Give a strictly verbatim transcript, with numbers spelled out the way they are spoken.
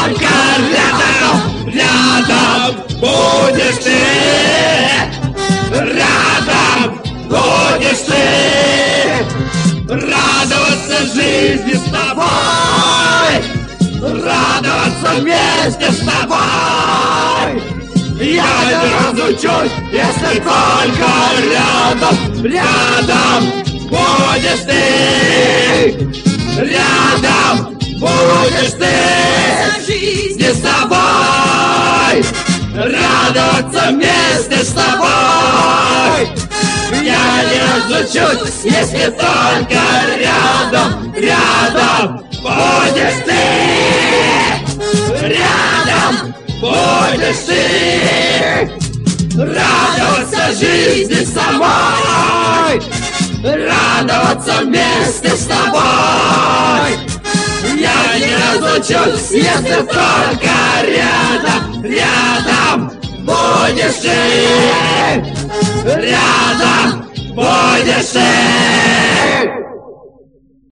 только рядом, рядом будешь ты. Рядом будешь ты. Радоваться жизни с тобой, радоваться вместе с тобой. Я не разучусь, если только рядом, рядом будешь ты. Рядом будешь ты. Жизни с тобой, радоваться вместе с тобой. Я не разучусь, если только рядом, рядом будешь ты. Рядом будешь ты. Радоваться жизни с тобой, радоваться вместе с тобой. Я не разучусь, если только рядом, рядом будешь ты. Рядом будешь ты.